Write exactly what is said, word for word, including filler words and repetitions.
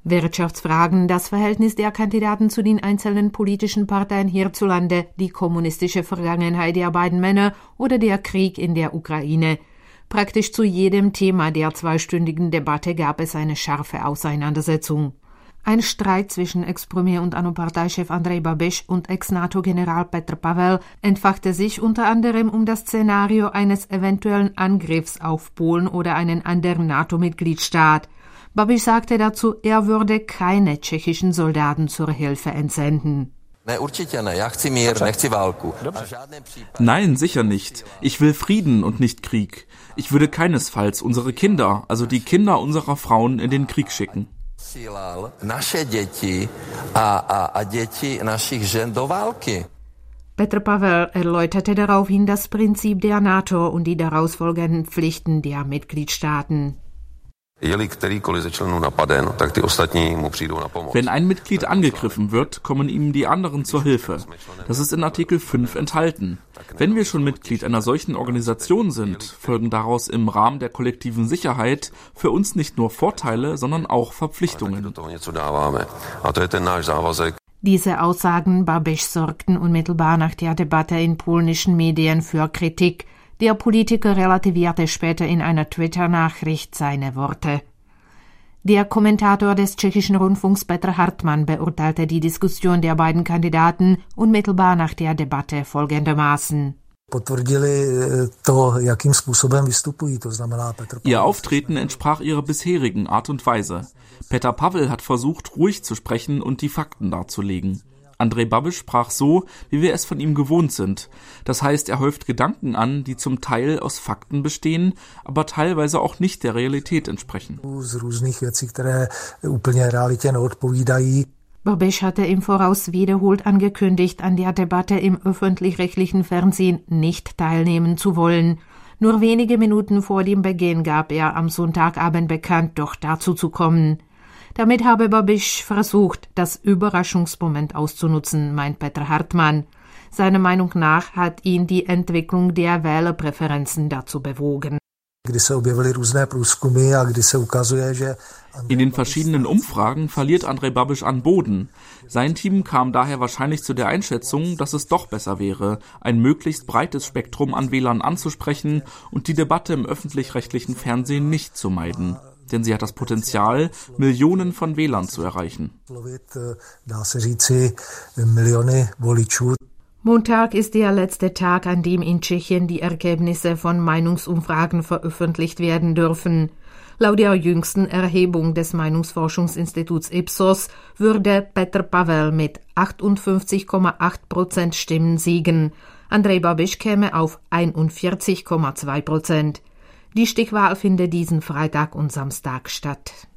Wirtschaftsfragen, das Verhältnis der Kandidaten zu den einzelnen politischen Parteien hierzulande, die kommunistische Vergangenheit der beiden Männer oder der Krieg in der Ukraine. Praktisch zu jedem Thema der zweistündigen Debatte gab es eine scharfe Auseinandersetzung. Ein Streit zwischen Ex-Premier und ANO-Parteichef Andrej Babiš und Ex-NATO-General Petr Pavel entfachte sich unter anderem um das Szenario eines eventuellen Angriffs auf Polen oder einen anderen NATO-Mitgliedstaat. Babiš sagte dazu, er würde keine tschechischen Soldaten zur Hilfe entsenden. Nein, sicher nicht. Ich will Frieden und nicht Krieg. Ich würde keinesfalls unsere Kinder, also die Kinder unserer Frauen, in den Krieg schicken. Petr Pavel erläuterte daraufhin das Prinzip der NATO und die daraus folgenden Pflichten der Mitgliedstaaten. Wenn ein Mitglied angegriffen wird, kommen ihm die anderen zur Hilfe. Das ist in Artikel fünf enthalten. Wenn wir schon Mitglied einer solchen Organisation sind, folgen daraus im Rahmen der kollektiven Sicherheit für uns nicht nur Vorteile, sondern auch Verpflichtungen. Diese Aussagen Babiš sorgten unmittelbar nach der Debatte in polnischen Medien für Kritik. Der Politiker relativierte später in einer Twitter-Nachricht seine Worte. Der Kommentator des tschechischen Rundfunks Petr Hartmann beurteilte die Diskussion der beiden Kandidaten unmittelbar nach der Debatte folgendermaßen. Ihr Auftreten entsprach ihrer bisherigen Art und Weise. Petr Pavel hat versucht, ruhig zu sprechen und die Fakten darzulegen. Andrej Babiš sprach so, wie wir es von ihm gewohnt sind. Das heißt, er häuft Gedanken an, die zum Teil aus Fakten bestehen, aber teilweise auch nicht der Realität entsprechen. Babiš hatte im Voraus wiederholt angekündigt, an der Debatte im öffentlich-rechtlichen Fernsehen nicht teilnehmen zu wollen. Nur wenige Minuten vor dem Beginn gab er am Sonntagabend bekannt, doch dazu zu kommen. Damit habe Babiš versucht, das Überraschungsmoment auszunutzen, meint Petr Hartmann. Seiner Meinung nach hat ihn die Entwicklung der Wählerpräferenzen dazu bewogen. In den verschiedenen Umfragen verliert Andrej Babiš an Boden. Sein Team kam daher wahrscheinlich zu der Einschätzung, dass es doch besser wäre, ein möglichst breites Spektrum an Wählern anzusprechen und die Debatte im öffentlich-rechtlichen Fernsehen nicht zu meiden. Denn sie hat das Potenzial, Millionen von Wählern zu erreichen. Montag ist der letzte Tag, an dem in Tschechien die Ergebnisse von Meinungsumfragen veröffentlicht werden dürfen. Laut der jüngsten Erhebung des Meinungsforschungsinstituts Ipsos würde Petr Pavel mit achtundfünfzig Komma acht Prozent Stimmen siegen. Andrej Babiš käme auf einundvierzig Komma zwei Prozent. Die Stichwahl findet diesen Freitag und Samstag statt.